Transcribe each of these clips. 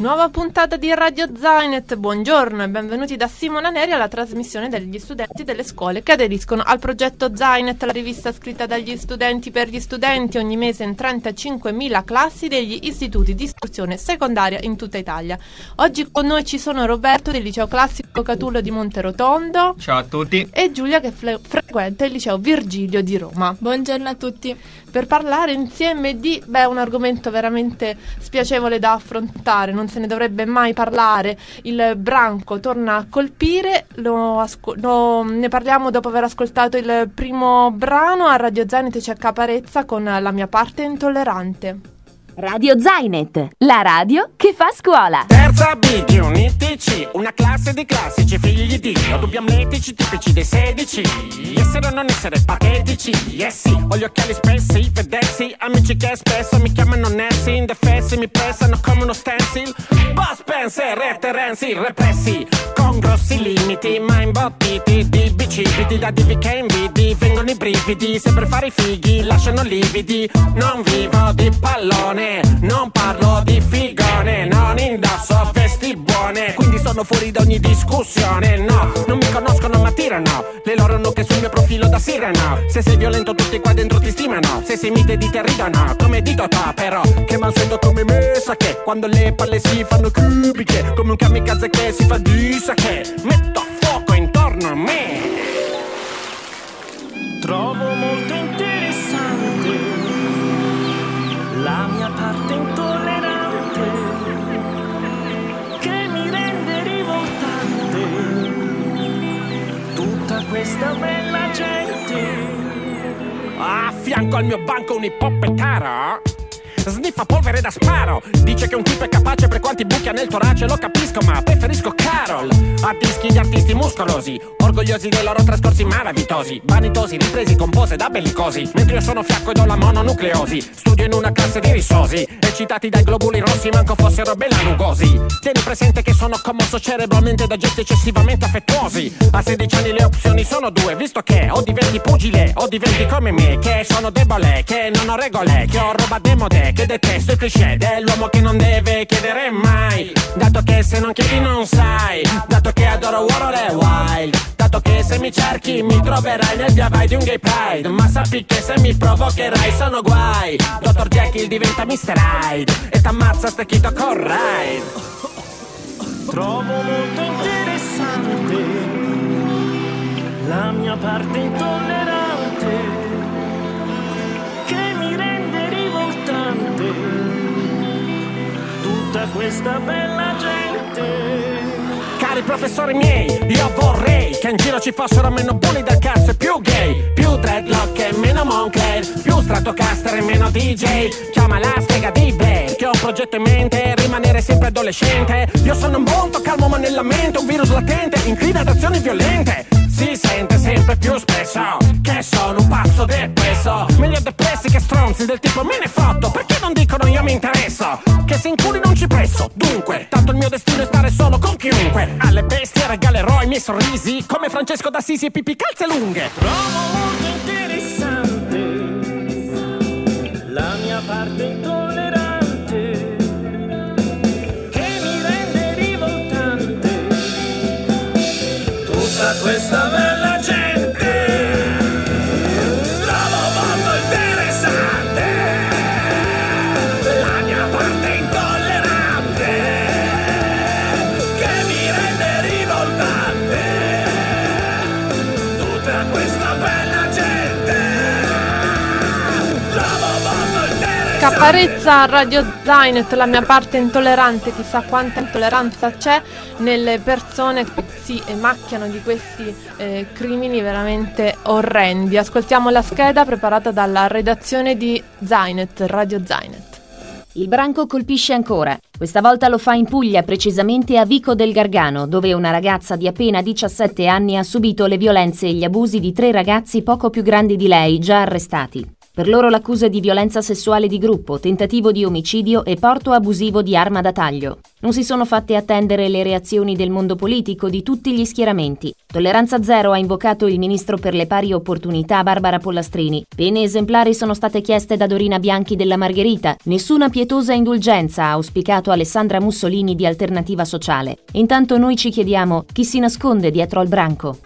Nuova puntata di Radio Zainet, buongiorno e benvenuti da Simona Neri alla trasmissione degli studenti delle scuole che aderiscono al progetto Zainet, la rivista scritta dagli studenti per gli studenti, ogni mese in 35.000 classi degli istituti di istruzione secondaria in tutta Italia. Oggi con noi ci sono Roberto del liceo classico Catullo di Monterotondo. Ciao a tutti. E Giulia che frequenta il liceo Virgilio di Roma. Buongiorno a tutti. Per parlare insieme di un argomento veramente spiacevole da affrontare, non se ne dovrebbe mai parlare. Il branco torna a colpire, ne parliamo dopo aver ascoltato il primo brano. A Radio Zainet c'è Caparezza con La mia parte intollerante. Radio Zainet, la radio che fa scuola. Terza B, unitici, una classe di classici, figli di Dio, dubbi amletici, tipici dei 16. Essere o non essere patetici, yes sì, ho gli occhiali spessi, vedessi, amici che spesso mi chiamano Nessi, indefessi, mi pressano come uno stencil. Boss Spencer e Terenzi, repressi, con grossi limiti, ma imbottiti di bicipiti, da divi che invidi, vengono i brividi, se per fare i fighi lasciano lividi. Non vivo di pallone, non parlo di figone, non indosso vesti buone, quindi sono fuori da ogni discussione. No, non mi conoscono ma tirano le loro nuche sul mio profilo da sirena. Se sei violento tutti qua dentro ti stimano, se sei mite di te ridono come di Totò. Però che mansueto come me sa che quando le palle si fanno cubiche, come un kamikaze che si fa di sake, metto a fuoco intorno a me. Trovo molto interessante la mia parte intollerante che mi rende rivoltante, tutta questa bella gente. A fianco al mio banco un ippopettaro sniffa polvere da sparo, dice che un tipo è capace per quanti buchi ha nel torace. Lo capisco ma preferisco Carol a dischi di artisti muscolosi, orgogliosi dei loro trascorsi malavitosi, vanitosi, ripresi con pose da bellicosi, mentre io sono fiacco ed ho la mononucleosi. Studio in una classe di risosi, eccitati dai globuli rossi manco fossero belanugosi. Tieni presente che sono commosso cerebralmente da gesti eccessivamente affettuosi. A 16 anni le opzioni sono due, visto che o diventi pugile o diventi come me, che sono debole, che non ho regole, che ho roba demode, che detesto i cliché dell'uomo che non deve chiedere mai, dato che se non chiedi non sai, dato che adoro Warhol e Wild, dato che se mi cerchi mi troverai nel via vai di un gay pride, ma sappi che se mi provocherai sono guai. Dr. Jekyll diventa Mr. Hyde e t'ammazza stecchito con ride. Trovo molto interessante la mia parte intollerante che mi rende rivoltante, tutta questa bella gente. Cari professori miei, io vorrei che in giro ci fossero meno bulli del cazzo e più gay, più dreadlock e meno Moncler, più Stratocaster e meno DJ. Chiama la strega di Blair, che ho un progetto in mente, rimanere sempre adolescente. Io sono molto calmo ma nella mente un virus latente, inclina ad azioni violente. Si sente sempre più spesso che sono un pazzo depresso, meglio depressi che stronzi del tipo me ne fotto, perché non dicono io mi interesso, che se inculi non ci presso. Dunque, tanto il mio destino è stare solo con chiunque, alle bestie regalerò i miei sorrisi come Francesco d'Assisi e Pippi calze lunghe. Trovo molto interessante la mia parte intollerante che mi rende rivoltante, tutta questa bella gente. Trovo molto interessante la mia parte intollerante che mi rende rivoltante, tutta questa bella gente. Trovo molto interessante. Caparezza a Radio Zainet, la mia parte intollerante. Chissà quanta intolleranza c'è nelle persone che si macchiano di questi crimini veramente orrendi. Ascoltiamo la scheda preparata dalla redazione di Zainet, Radio Zainet. Il branco colpisce ancora. Questa volta lo fa in Puglia, precisamente a Vico del Gargano, dove una ragazza di appena 17 anni ha subito le violenze e gli abusi di 3 ragazzi poco più grandi di lei, già arrestati. Per loro l'accusa è di violenza sessuale di gruppo, tentativo di omicidio e porto abusivo di arma da taglio. Non si sono fatte attendere le reazioni del mondo politico di tutti gli schieramenti. Tolleranza zero ha invocato il ministro per le pari opportunità Barbara Pollastrini. Pene esemplari sono state chieste da Dorina Bianchi della Margherita. Nessuna pietosa indulgenza, ha auspicato Alessandra Mussolini di Alternativa Sociale. Intanto noi ci chiediamo chi si nasconde dietro al branco.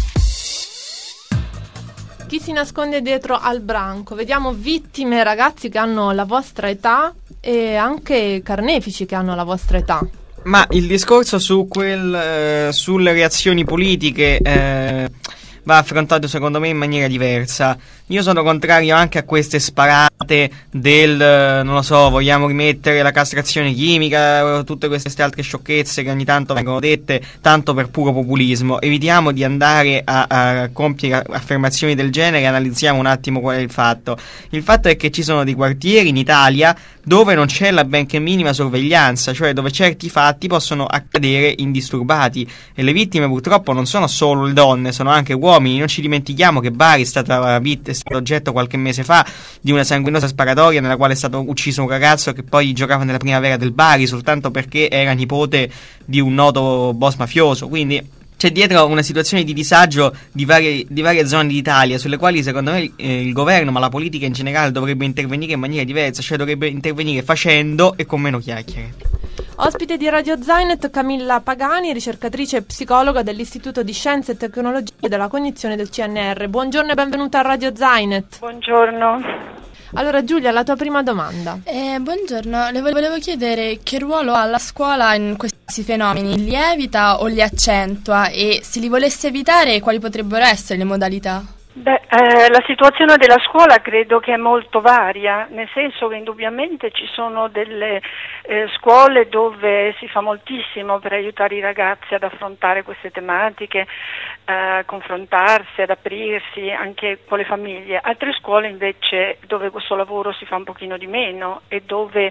Chi si nasconde dietro al branco? Vediamo vittime, ragazzi che hanno la vostra età e anche carnefici che hanno la vostra età. Ma il discorso sulle reazioni politiche va affrontato secondo me in maniera diversa. Io sono contrario anche a queste sparate non lo so, vogliamo rimettere la castrazione chimica, tutte queste altre sciocchezze che ogni tanto vengono dette tanto per puro populismo. Evitiamo di andare a compiere affermazioni del genere e analizziamo un attimo qual è il fatto. Il fatto è che ci sono dei quartieri in Italia dove non c'è la benché minima sorveglianza, cioè dove certi fatti possono accadere indisturbati, e le vittime purtroppo non sono solo le donne, sono anche uomini. Non ci dimentichiamo che Bari è stato oggetto qualche mese fa di una sanguinosa sparatoria nella quale è stato ucciso un ragazzo che poi giocava nella primavera del Bari soltanto perché era nipote di un noto boss mafioso. Quindi c'è dietro una situazione di disagio di varie zone d'Italia, sulle quali secondo me il governo, ma la politica in generale, dovrebbe intervenire in maniera diversa, cioè dovrebbe intervenire facendo e con meno chiacchiere. Ospite di Radio Zainet Camilla Pagani, ricercatrice e psicologa dell'Istituto di Scienze e Tecnologie della Cognizione del CNR. Buongiorno e benvenuta a Radio Zainet. Buongiorno. Allora Giulia, la tua prima domanda. Buongiorno, le volevo chiedere che ruolo ha la scuola in questi fenomeni, li evita o li accentua, e se li volesse evitare quali potrebbero essere le modalità? La situazione della scuola credo che è molto varia, nel senso che indubbiamente ci sono delle scuole dove si fa moltissimo per aiutare i ragazzi ad affrontare queste tematiche, a confrontarsi, ad aprirsi anche con le famiglie. Altre scuole invece dove questo lavoro si fa un pochino di meno e dove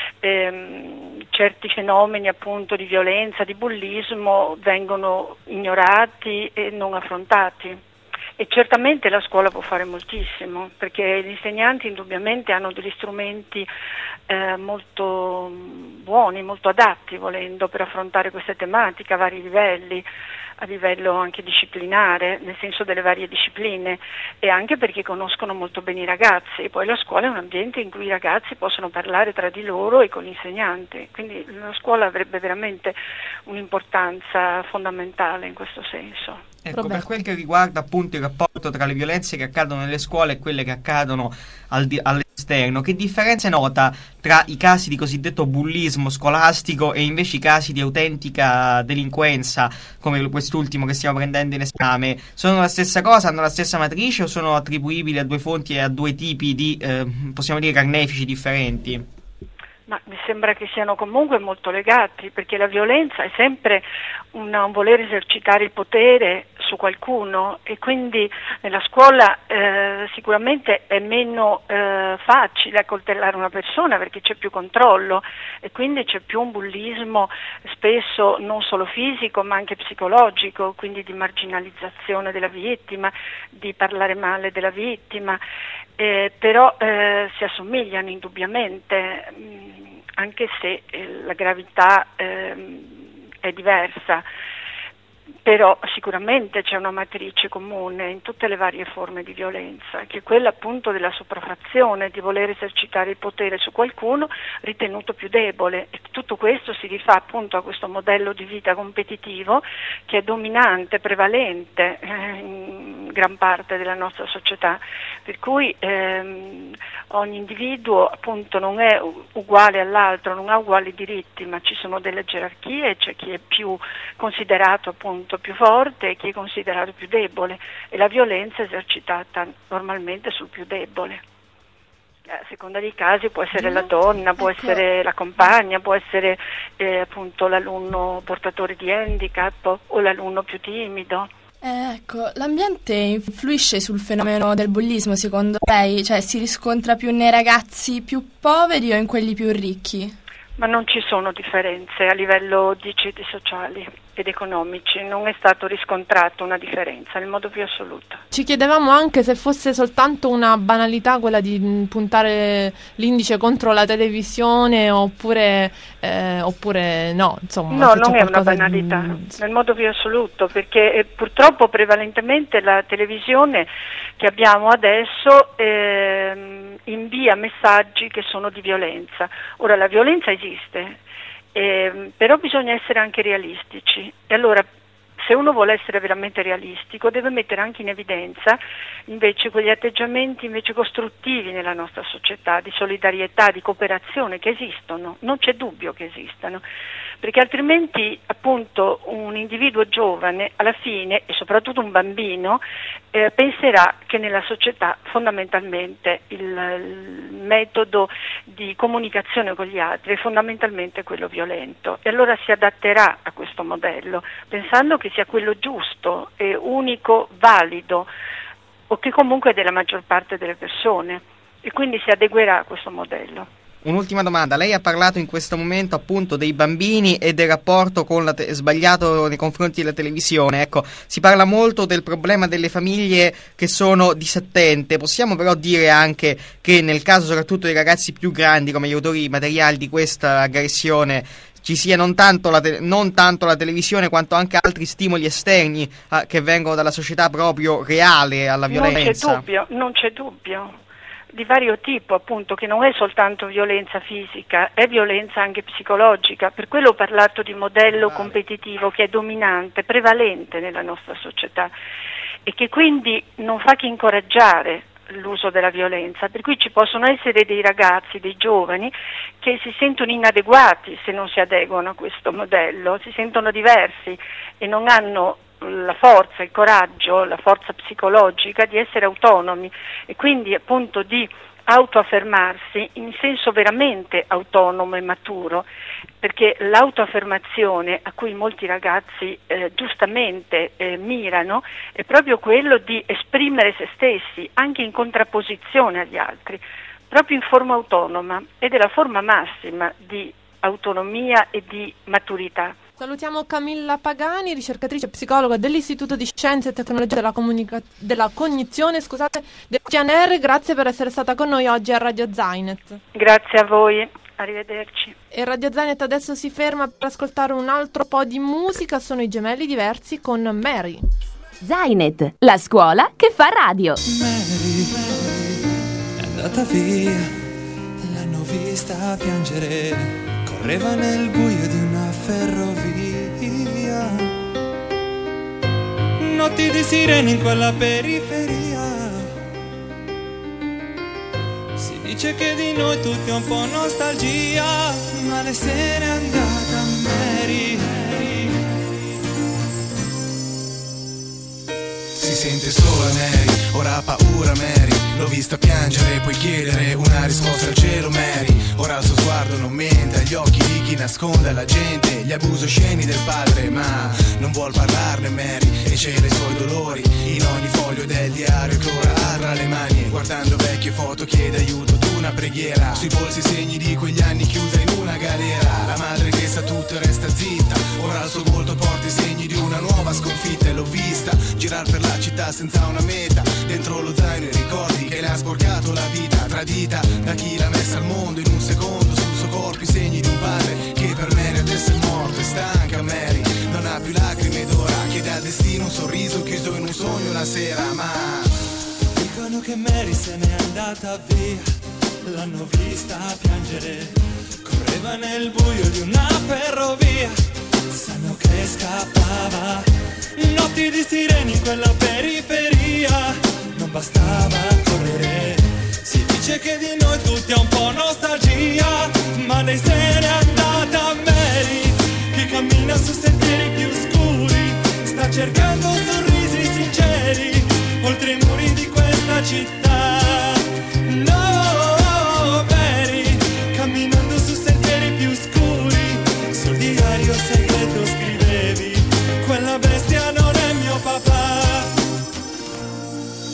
certi fenomeni appunto di violenza, di bullismo vengono ignorati e non affrontati. E certamente la scuola può fare moltissimo, perché gli insegnanti indubbiamente hanno degli strumenti molto buoni, molto adatti volendo per affrontare queste tematiche a vari livelli, a livello anche disciplinare, nel senso delle varie discipline, e anche perché conoscono molto bene i ragazzi. E poi la scuola è un ambiente in cui i ragazzi possono parlare tra di loro e con l'insegnante, quindi la scuola avrebbe veramente un'importanza fondamentale in questo senso. Ecco, per quel che riguarda appunto il rapporto tra le violenze che accadono nelle scuole e quelle che accadono all'esterno, che differenza nota tra i casi di cosiddetto bullismo scolastico e invece i casi di autentica delinquenza, come quest'ultimo che stiamo prendendo in esame? Sono la stessa cosa, hanno la stessa matrice o sono attribuibili a due fonti e a due tipi di, possiamo dire, carnefici differenti? Ma mi sembra che siano comunque molto legati, perché la violenza è sempre un voler esercitare il potere su qualcuno, e quindi nella scuola sicuramente è meno facile accoltellare una persona perché c'è più controllo, e quindi c'è più un bullismo spesso non solo fisico ma anche psicologico, quindi di marginalizzazione della vittima, di parlare male della vittima. Però si assomigliano indubbiamente, anche se la gravità è diversa, però sicuramente c'è una matrice comune in tutte le varie forme di violenza, che è quella appunto della sopraffazione, di voler esercitare il potere su qualcuno ritenuto più debole, e tutto questo si rifà appunto a questo modello di vita competitivo che è dominante, prevalente in gran parte della nostra società, per cui ogni individuo appunto non è uguale all'altro, non ha uguali diritti, ma ci sono delle gerarchie, c'è chi è più considerato appunto più forte e chi è considerato più debole, e la violenza è esercitata normalmente sul più debole. A seconda dei casi può essere la donna, può essere la compagna, può essere appunto l'alunno portatore di handicap o l'alunno più timido. Ecco, l'ambiente influisce sul fenomeno del bullismo secondo lei? Cioè si riscontra più nei ragazzi più poveri o in quelli più ricchi? Ma non ci sono differenze a livello di ceti sociali. ed economici. Non è stato riscontrato una differenza nel modo più assoluto. Ci chiedevamo anche se fosse soltanto una banalità quella di puntare l'indice contro la televisione oppure no, insomma. No, non è una banalità, nel modo più assoluto, perché purtroppo prevalentemente la televisione che abbiamo adesso invia messaggi che sono di violenza. Ora, la violenza esiste, però bisogna essere anche realistici, e allora se uno vuole essere veramente realistico deve mettere anche in evidenza invece quegli atteggiamenti invece costruttivi nella nostra società, di solidarietà, di cooperazione, che esistono, non c'è dubbio che esistano, perché altrimenti appunto un individuo giovane alla fine, e soprattutto un bambino, penserà che nella società fondamentalmente il metodo di comunicazione con gli altri è fondamentalmente quello violento, e allora si adatterà a questo modello pensando che sia quello giusto e unico, valido, o che comunque è della maggior parte delle persone, e quindi si adeguerà a questo modello. Un'ultima domanda, lei ha parlato in questo momento appunto dei bambini e del rapporto con sbagliato nei confronti della televisione. Ecco, si parla molto del problema delle famiglie che sono disattente, possiamo però dire anche che nel caso soprattutto dei ragazzi più grandi, come gli autori materiali di questa aggressione, ci sia non tanto la televisione quanto anche altri stimoli esterni che vengono dalla società proprio reale alla violenza. Non c'è dubbio. Di vario tipo, appunto, che non è soltanto violenza fisica, è violenza anche psicologica. Per quello ho parlato di modello competitivo che è dominante, prevalente nella nostra società, e che quindi non fa che incoraggiare l'uso della violenza, per cui ci possono essere dei ragazzi, dei giovani che si sentono inadeguati se non si adeguano a questo modello, si sentono diversi e non hanno la forza, il coraggio, la forza psicologica di essere autonomi, e quindi appunto di autoaffermarsi in senso veramente autonomo e maturo, perché l'autoaffermazione a cui molti ragazzi giustamente mirano è proprio quello di esprimere se stessi anche in contrapposizione agli altri, proprio in forma autonoma, ed è la forma massima di autonomia e di maturità. Salutiamo Camilla Pagani, ricercatrice psicologa dell'Istituto di Scienze e Tecnologie della Cognizione, del CNR. Grazie per essere stata con noi oggi a Radio Zainet. Grazie a voi, arrivederci. E Radio Zainet adesso si ferma per ascoltare un altro po' di musica, sono i Gemelli Diversi con Mary. Zainet, la scuola che fa radio. Mary è andata via, l'hanno vista piangere. Correva nel buio di una ferrovia, notti di sirene in quella periferia. Si dice che di noi tutti è un po' nostalgia, ma lei se n'è andata, Mary. Si sente sola Mary, ora ha paura Mary. L'ho vista piangere, puoi chiedere una risposta al cielo Mary. Ora il suo sguardo non mente agli occhi di chi nasconde alla gente gli abusi osceni del padre, ma non vuol parlarne Mary e cela i suoi dolori in ogni foglio del diario che ora ha tra le mani. Guardando vecchie foto chiede aiuto d'una preghiera, sui polsi segni di quegli anni chiusa in una galera. La madre che sa tutto e resta zitta, ora il suo volto porta i segni di una nuova sconfitta. E l'ho vista girar per la città senza una meta, dentro lo zaino i ricordi che le ha sporcato la vita, tradita da chi l'ha messa al mondo in un secondo. Sul suo corpo i segni di un padre che per Mary adesso è morto. È stanca Mary, non ha più lacrime ed ora chiede al destino un sorriso chiuso in un sogno la sera. Ma dicono che Mary se n'è andata via, l'hanno vista piangere, correva nel buio di una ferrovia. Sanno che scappava, notti di sirene in quella periferia. Non bastava correre, si dice che di noi tutti è un po' nostalgia, ma lei se n'è andata Mary, che cammina su sentieri più scuri, sta cercando sorrisi sinceri oltre i muri di questa città. No Mary, camminando su sentieri più scuri, sul diario segreto scrivevi: quella bestia non è mio papà.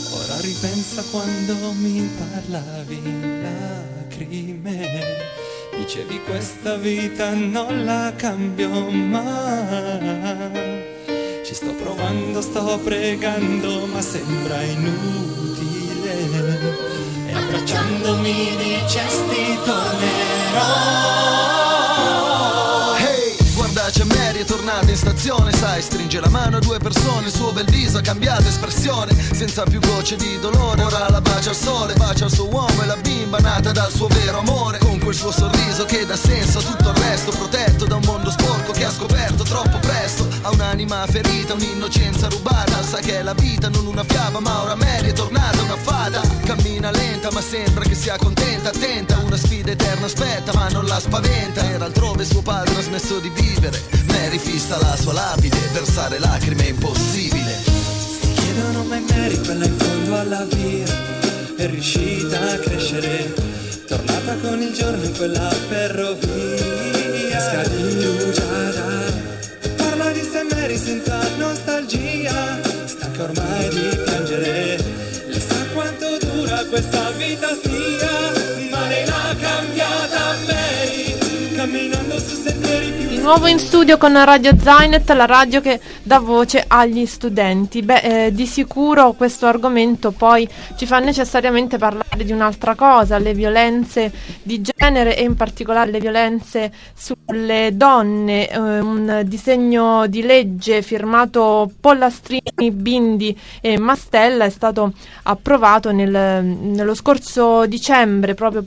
Ripensa quando mi parlavi in lacrime Dicevi questa vita non la cambio mai. Ci sto provando, sto pregando, ma sembra inutile. E abbracciandomi dicesti tornerò. C'è Mary, è tornata in stazione, sai, stringe la mano a due persone, il suo bel viso ha cambiato espressione, senza più gocce di dolore, ora la bacia al sole, bacia il suo uomo e la bimba nata dal suo vero amore, con quel suo sorriso che dà senso a tutto il resto, protetto da un mondo sporco che ha scoperto troppo presto, ha un'anima ferita, un'innocenza rubata, sa che è la vita, non una fiaba, ma ora Mary è tornata una fata, cammina lenta ma sembra che sia contenta, attenta, una sfida eterna aspetta ma non la spaventa, era altrove suo padre ha smesso di vivere, Mary fissa la sua lapide, versare lacrime è impossibile. Si chiedono mai Mary, quella in fondo alla via, è riuscita a crescere, tornata con il giorno in quella ferrovia, fresca di rugiada, parla di sé Mary senza nostalgia, stanca ormai di piangere, lei sa quanto dura questa vita sia, ma lei l'ha cambiata Mary, camminando su sentieri più. Di nuovo in studio con Radio Zainet, la radio che dà voce agli studenti. Di sicuro questo argomento poi ci fa necessariamente parlare di un'altra cosa, le violenze di genere e in particolare le violenze sulle donne. Un disegno di legge firmato Pollastrini, Bindi e Mastella è stato approvato nello scorso dicembre proprio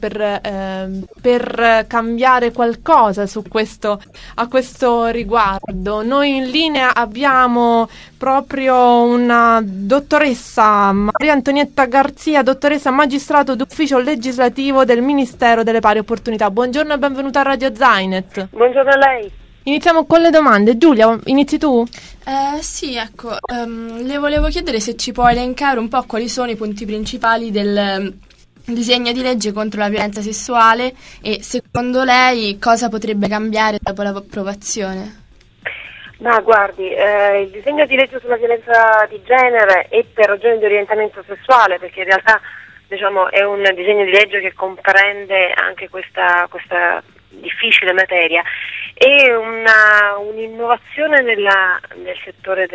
per cambiare qualcosa a questo riguardo. Noi in linea abbiamo proprio una dottoressa Maria Antonietta Garzia, dottoressa magistrato d'ufficio legislativo del Ministero delle Pari Opportunità. Buongiorno e benvenuta a Radio Zainet. Buongiorno a lei. Iniziamo con le domande. Giulia, inizi tu? Sì, ecco, le volevo chiedere se ci può elencare un po' quali sono i punti principali del disegno di legge contro la violenza sessuale e secondo lei cosa potrebbe cambiare dopo l'approvazione? Ma guardi, il disegno di legge sulla violenza di genere è per ragioni di orientamento sessuale, perché in realtà diciamo è un disegno di legge che comprende anche questa difficile materia, è un'innovazione nel settore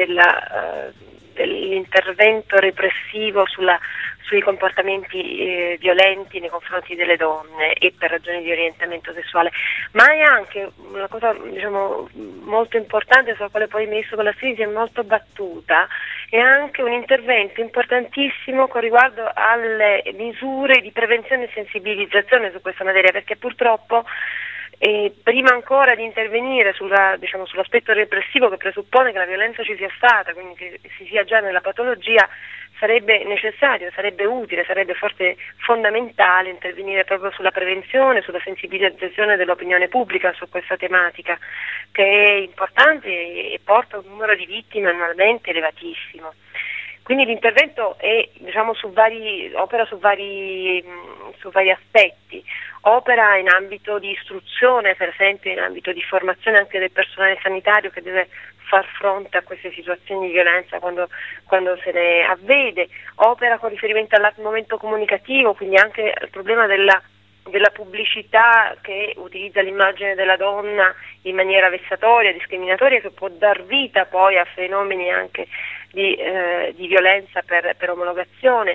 dell'intervento repressivo sui comportamenti violenti nei confronti delle donne e per ragioni di orientamento sessuale, ma è anche una cosa diciamo molto importante sulla quale poi il ministro Pollastrini si è molto battuta, è anche un intervento importantissimo con riguardo alle misure di prevenzione e sensibilizzazione su questa materia, perché purtroppo prima ancora di intervenire sull'aspetto repressivo che presuppone che la violenza ci sia stata, quindi che si sia già nella patologia, sarebbe necessario, sarebbe utile, sarebbe forse fondamentale intervenire proprio sulla prevenzione, sulla sensibilizzazione dell'opinione pubblica su questa tematica, che è importante e porta un numero di vittime annualmente elevatissimo. Quindi l'intervento è, opera su vari aspetti, opera in ambito di istruzione, per esempio in ambito di formazione anche del personale sanitario che deve far fronte a queste situazioni di violenza quando se ne avvede, opera con riferimento al momento comunicativo, quindi anche al problema della pubblicità che utilizza l'immagine della donna in maniera vessatoria, discriminatoria, che può dar vita poi a fenomeni anche di violenza per omologazione,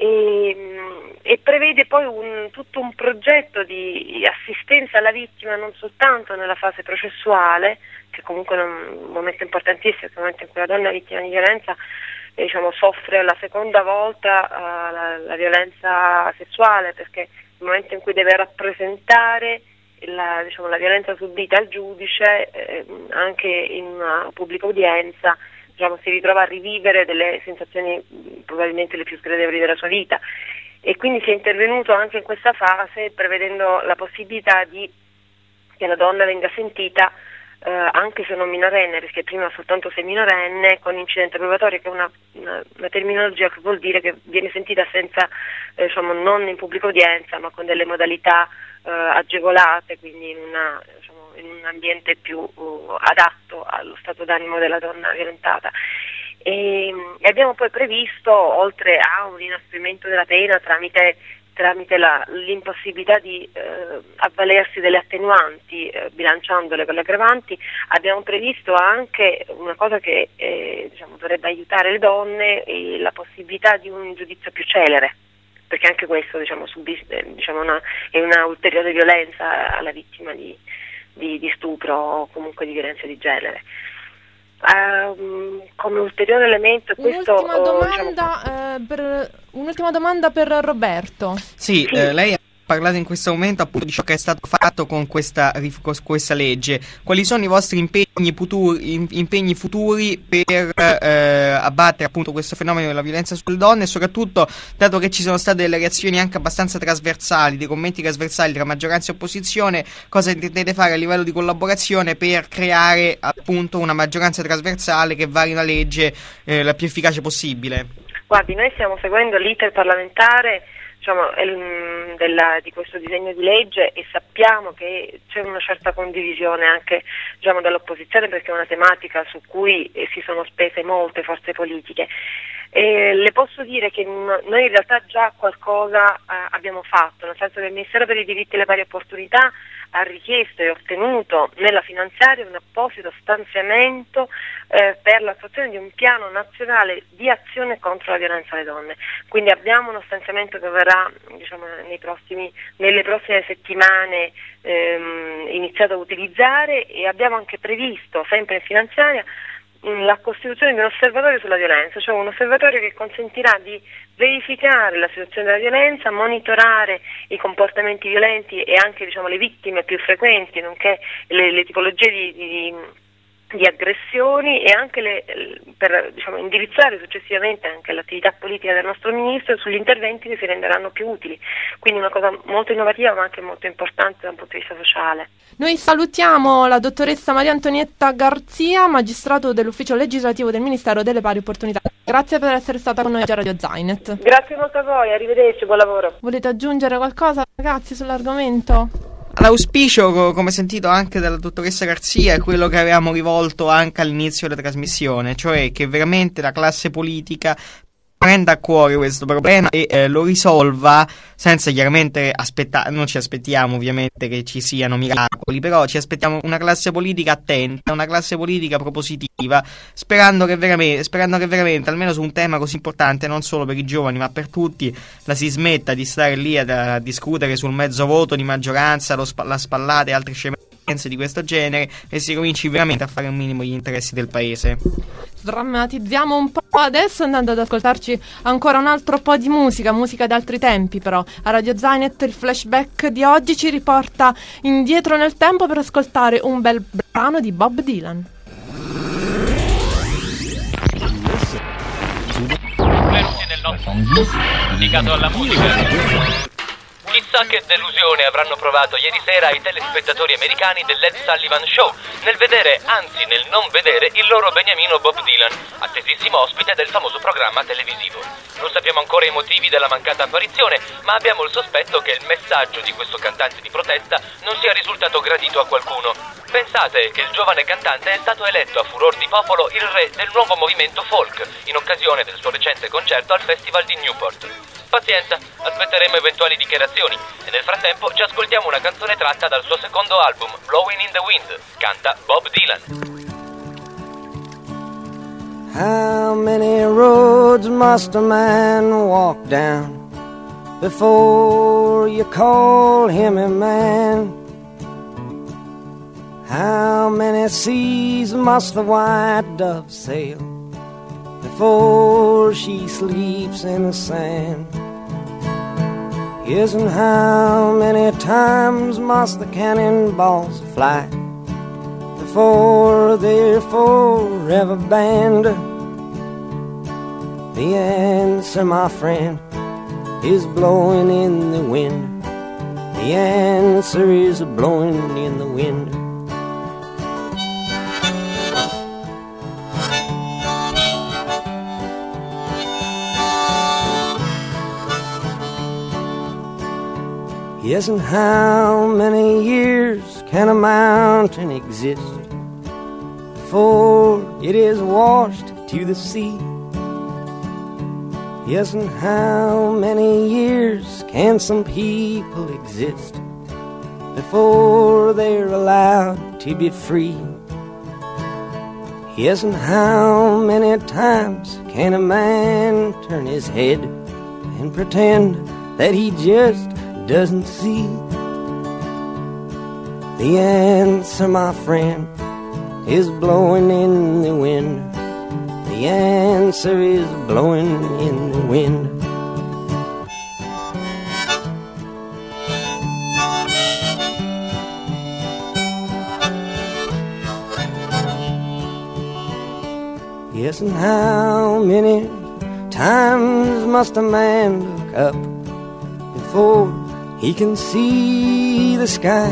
e prevede poi tutto un progetto di assistenza alla vittima non soltanto nella fase processuale, che comunque è un momento importantissimo, è il momento in cui la donna vittima di violenza soffre la seconda volta la violenza sessuale, perché il momento in cui deve rappresentare la violenza subita al giudice, anche in una pubblica udienza, si ritrova a rivivere delle sensazioni probabilmente le più sgradevoli della sua vita, e quindi si è intervenuto anche in questa fase prevedendo la possibilità che la donna venga sentita anche se non minorenne, perché prima soltanto se minorenne, con incidente probatorio, che è una terminologia che vuol dire che viene sentita senza non in pubblica udienza, ma con delle modalità agevolate, quindi in un ambiente più adatto allo stato d'animo della donna violentata. E abbiamo poi previsto, oltre a un inasprimento della pena tramite tramite l'impossibilità di avvalersi delle attenuanti bilanciandole con le aggravanti, abbiamo previsto anche una cosa che dovrebbe aiutare le donne, la possibilità di un giudizio più celere, perché anche questo è una ulteriore violenza alla vittima di stupro o comunque di violenza di genere. Come ulteriore elemento un'ultima domanda per Roberto. Sì. Lei ha parlato in questo momento appunto di ciò che è stato fatto con questa legge. Quali sono i vostri impegni futuri per abbattere appunto questo fenomeno della violenza sulle donne, e soprattutto, dato che ci sono state delle reazioni anche abbastanza trasversali, dei commenti trasversali tra maggioranza e opposizione, cosa intendete fare a livello di collaborazione per creare appunto una maggioranza trasversale che vari una legge la più efficace possibile? Guardi, noi stiamo seguendo l'iter parlamentare di questo disegno di legge, e sappiamo che c'è una certa condivisione anche dall'opposizione, perché è una tematica su cui si sono spese molte forze politiche. Le posso dire che noi in realtà già qualcosa abbiamo fatto, nel senso che il Ministero per i diritti e le pari opportunità ha richiesto e ottenuto nella finanziaria un apposito stanziamento per l'attuazione di un piano nazionale di azione contro la violenza alle donne. Quindi abbiamo uno stanziamento che verrà nelle prossime settimane iniziato a utilizzare, e abbiamo anche previsto, sempre in finanziaria, la costituzione di un osservatorio sulla violenza, cioè un osservatorio che consentirà di verificare la situazione della violenza, monitorare i comportamenti violenti e anche le vittime più frequenti, nonché le tipologie di aggressioni, e anche per indirizzare successivamente anche l'attività politica del nostro Ministro sugli interventi che si renderanno più utili. Quindi una cosa molto innovativa, ma anche molto importante da un punto di vista sociale. Noi salutiamo la dottoressa Maria Antonietta Garzia, magistrato dell'ufficio legislativo del Ministero delle Pari Opportunità. Grazie per essere stata con noi a Radio Zainet. Grazie molto a voi, arrivederci, buon lavoro. Volete aggiungere qualcosa, ragazzi, sull'argomento? L'auspicio, come sentito anche dalla dottoressa Garzia, è quello che avevamo rivolto anche all'inizio della trasmissione, cioè che veramente la classe politica prenda a cuore questo problema e lo risolva, senza chiaramente non ci aspettiamo ovviamente che ci siano miracoli, però ci aspettiamo una classe politica attenta, una classe politica propositiva, sperando che veramente almeno su un tema così importante, non solo per i giovani ma per tutti, la si smetta di stare lì a discutere sul mezzo voto di maggioranza, la spallata e altre scemenze di questo genere, e si cominci veramente a fare un minimo gli interessi del paese. Sdrammatizziamo un po' adesso, andando ad ascoltarci ancora un altro po' di musica d'altri tempi. Però a Radio Zainet il flashback di oggi ci riporta indietro nel tempo per ascoltare un bel brano di Bob Dylan. Benvenuti nel nostro dedicato alla musica. Chissà che delusione avranno provato ieri sera i telespettatori americani dell'Ed Sullivan Show nel vedere, anzi nel non vedere, il loro beniamino Bob Dylan, attesissimo ospite del famoso programma televisivo. Non sappiamo ancora i motivi della mancata apparizione, ma abbiamo il sospetto che il messaggio di questo cantante di protesta non sia risultato gradito a qualcuno. Pensate che il giovane cantante è stato eletto a furor di popolo il re del nuovo movimento folk, in occasione del suo recente concerto al Festival di Newport. Pazienza, aspetteremo eventuali dichiarazioni e nel frattempo ci ascoltiamo una canzone tratta dal suo secondo album, Blowing in the Wind. Canta Bob Dylan. How many roads must a man walk down before you call him a man? How many seas must the white dove sail before she sleeps in the sand? Yes, and how many times must the cannonballs fly before they're forever banned? The answer, my friend, is blowing in the wind. The answer is blowing in the wind. Yes, and how many years can a mountain exist before it is washed to the sea? Yes, and how many years can some people exist before they're allowed to be free? Yes, and how many times can a man turn his head and pretend that he just doesn't see? The answer, my friend, is blowing in the wind. The answer is blowing in the wind. Yes, and how many times must a man look up before he can see the sky?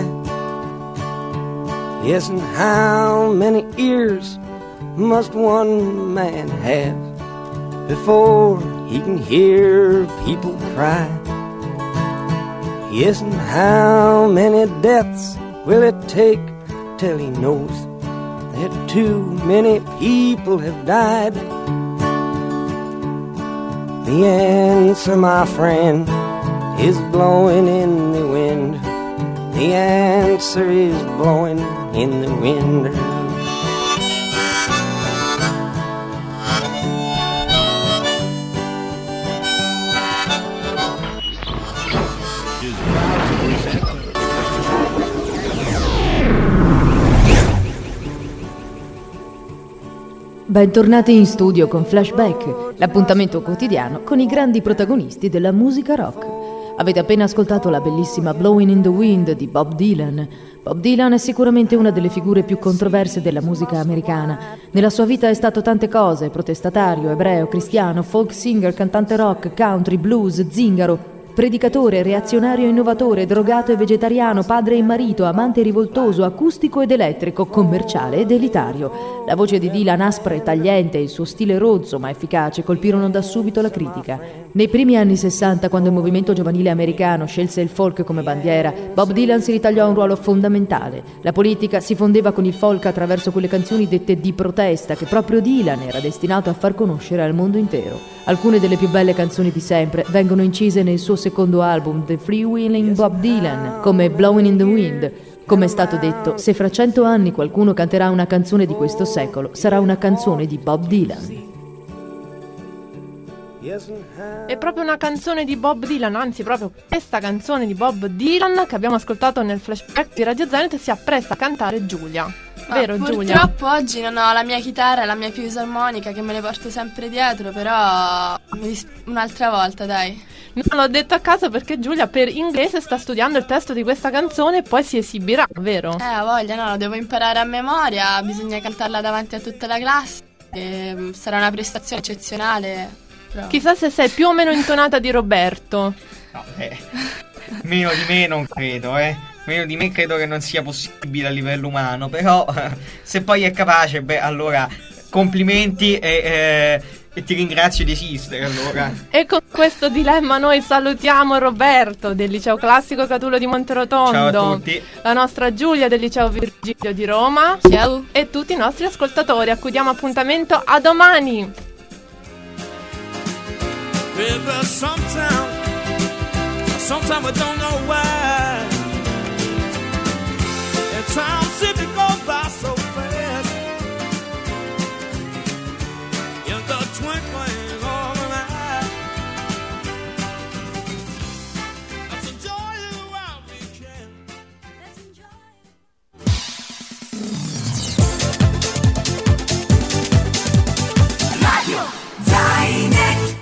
Yes, and how many ears must one man have before he can hear people cry? Yes, and how many deaths will it take till he knows that too many people have died? The answer, my friend, is blowing in the wind. The answer is blowing in the wind. Bentornati in studio con Flashback, l'appuntamento quotidiano con i grandi protagonisti della musica rock. Avete appena ascoltato la bellissima Blowing in the Wind di Bob Dylan. Bob Dylan è sicuramente una delle figure più controverse della musica americana. Nella sua vita è stato tante cose: protestatario, ebreo, cristiano, folk singer, cantante rock, country, blues, zingaro, predicatore, reazionario innovatore, drogato e vegetariano, padre e marito, amante rivoltoso, acustico ed elettrico, commerciale ed elitario. La voce di Dylan, aspra e tagliente, e il suo stile rozzo ma efficace colpirono da subito la critica. Nei primi anni 60, quando il movimento giovanile americano scelse il folk come bandiera, Bob Dylan si ritagliò un ruolo fondamentale. La politica si fondeva con il folk attraverso quelle canzoni dette di protesta che proprio Dylan era destinato a far conoscere al mondo intero. Alcune delle più belle canzoni di sempre vengono incise nel suo secondo album, The Freewheeling Bob Dylan, come Blowing in the Wind. Come è stato detto, se fra 100 anni qualcuno canterà una canzone di questo secolo, sarà una canzone di Bob Dylan. È proprio una canzone di Bob Dylan, anzi proprio questa canzone di Bob Dylan che abbiamo ascoltato nel flashback di Radio Zenith si appresta a cantare Giulia. Vero, Giulia? Purtroppo oggi non ho la mia chitarra e la mia fisarmonica che me le porto sempre dietro, però un'altra volta, dai. No, l'ho detto a caso perché Giulia per inglese sta studiando il testo di questa canzone e poi si esibirà, vero? Ha voglia, no, lo devo imparare a memoria, bisogna cantarla davanti a tutta la classe, e sarà una prestazione eccezionale. Però. Chissà se sei più o meno intonata di Roberto. No, meno di me non credo, Meno di me credo che non sia possibile a livello umano, però se poi è capace, beh, allora complimenti e ti ringrazio di esistere, allora. E con questo dilemma noi salutiamo Roberto del Liceo Classico Catulo di Monterotondo. Ciao a tutti. La nostra Giulia del Liceo Virgilio di Roma. Ciao. E tutti i nostri ascoltatori, a cui diamo appuntamento a domani. Sometimes we don't know why.